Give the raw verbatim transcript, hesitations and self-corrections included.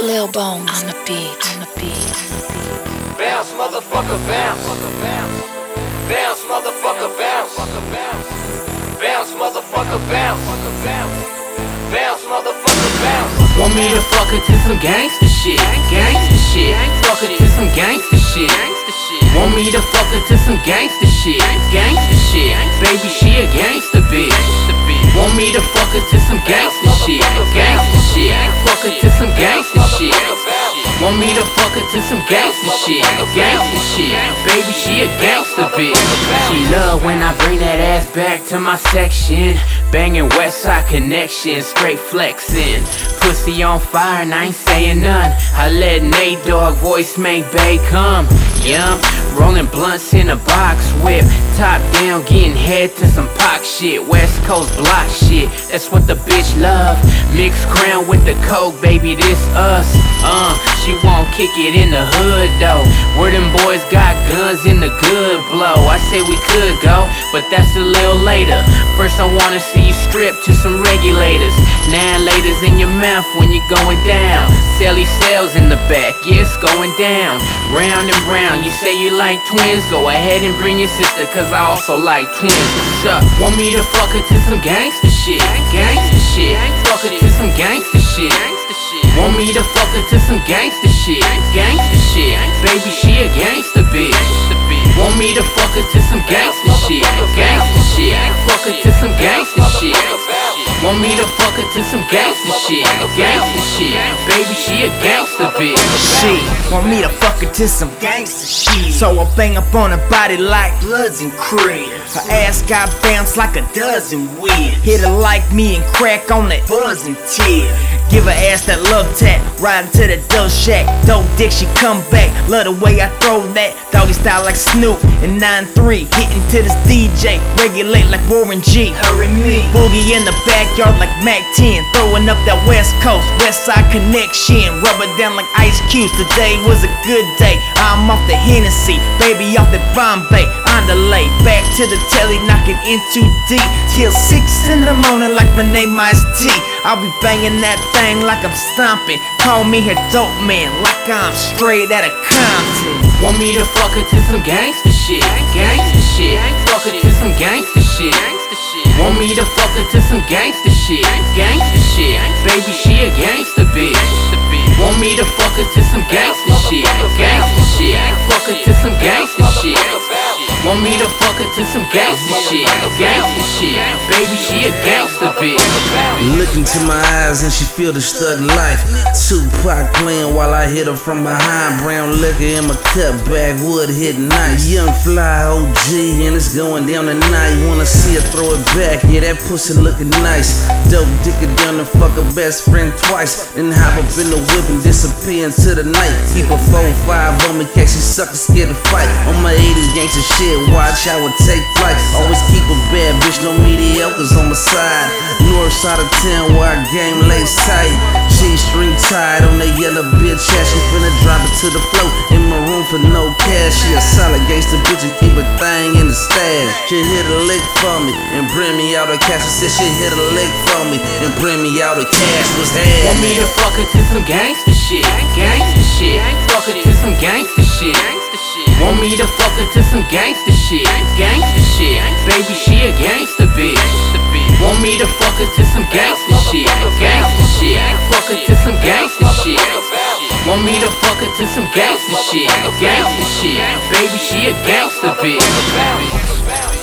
Lil Bones on the beat, on the beat. Bounce, motherfucker, bounce. Bounce, motherfucker, bounce. Bounce, motherfucker, bounce. Bounce, motherfucker, bounce. Want me to fuck her to some gangsta shit, gangsta shit. Fuck her to some gangsta shit. Want me to fuck her to some gangsta shit, gangsta shit. Baby, she a gangsta bitch. Want me to fuck her to some gangsta shit, gangsta shit. Fuck her to some gangsta shit. Want me to fuck her to some gangsta shit, gangsta shit. Baby, she a gangsta bitch. She love when I bring that ass back to my section. Banging Westside Connection, straight flexing. Pussy on fire and I ain't saying none. I let Nate Dogg voice make bae come. Yum, rolling blunts in a box whip. Top down, getting head to some Pac shit. West Coast block shit, that's what the bitch love. Mixed crown with the coke, baby, this us. Uh, she won't kick it in the hood though. Where them boys got guns in the good blow. I say we could go, but that's a little later. First I wanna see you strip to some regulators. Nine laters in your mouth when you're going down. Sally cells in the back, yeah, it's going down. Round and round, you say you like twins. Go ahead and bring your sister, cause I also like twins. What's up? Want me to fuck her to some gangsta shit, gangsta shit. Fuck her to some gangsta shit. Want me to fuck her to some gangsta shit, gangsta shit. Baby, she a gangsta bitch. Want me to fuck her to some gangsta shit, gangsta shit. Fuck her to some gangsta shit. Want me to fuck her to some gangsta shit, gangsta shit. Baby, she a gangsta bitch. She want me to fuck her to some gangsta shit. So I bang up on her body like Bloods and Crips. Her ass got bounced like a dozen whips. Hit her like me and crack on that buzzing tip. Give her ass that love tap, riding to the dough shack. Dope dick, she come back. Love the way I throw that doggy style like Snoop. And nine three, hitting to this D J. Regulate like Warren G. Her and me. Boogie in the backyard like Mac ten. Throwing up that West Coast, Westside Connection. Rubber down like Ice Cubes. Today was a good day. I'm off the Hennessy, baby off the Bombay. On the lay, back to the telly, knocking in too deep. Till six in the morning like my name is T. I'll be banging that thing like I'm stomping. Call me her dope man, like I'm straight outta Compton. Want me to fuck her to some gangsta shit, gangsta shit. Fuck her to some gangsta shit. Want me to fuck her to some gangsta shit, gangsta shit. Baby, she a gangsta bitch. Want me to fuck her to some gangsta shit, gangsta shit. Fuck her to some gangsta shit. Want me to fuck her to some gangsta shit, gangsta shit. Baby, she a gangsta bitch. Look into my eyes and she feel the stud life. Tupac playing while I hit her from behind. Brown liquor in my cup, backwood hit nice. Young fly O G and it's going down tonight. Wanna see her throw it back, yeah, that pussy looking nice. Dope dicker down and fuck her best friend twice. Then hop up in the whip and disappear into the night. Keep a four five on me, catch she sucker scared to fight. On my eighties gangsta shit, watch how it take flight. Always keep a bad bitch, no mediocres on my side. North side of town where I game lace tight. She string tied on that yellow bitch ass. She finna drop it to the floor in my room for no cash. She a solid gangsta bitch and keep a thing in the stash. She hit a lick for me and bring me out of cash. She said she hit a lick for me and bring me out of cash. Was had. Want me to fuck her to some gangsta shit, gangsta shit. Fuck her to some gangsta shit. Want me to fuck her to some gangsta shit, gangsta shit. Baby, she a gangsta bitch. Want me to fuck her to some gangsta shit, gangsta shit. Fuck her to some gangsta shit. Want me to fuck her to some gangsta shit, gangsta shit. Baby, she a gangsta bitch.